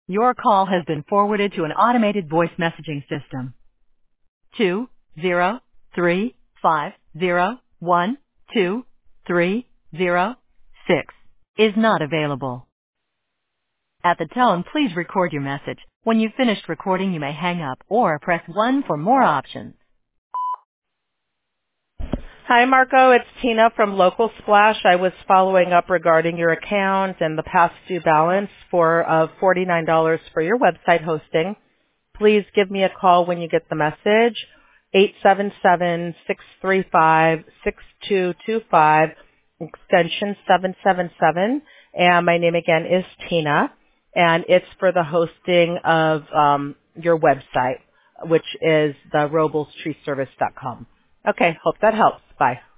Your call has been forwarded to an automated voice messaging system. 20350123006 is not available. At the tone, please record your message. When you've finished recording, you may hang up or press 1 for more options. Hi, Marco. It's Tina from Local Splash. I was following up regarding your account and the past due balance for $49 for your website hosting. Please give me a call when you get the message, 877-635-6225, extension 777. And my name again is Tina, and it's for the hosting of your website, which is the roblestreeservice.com. Okay, hope that helps. Bye.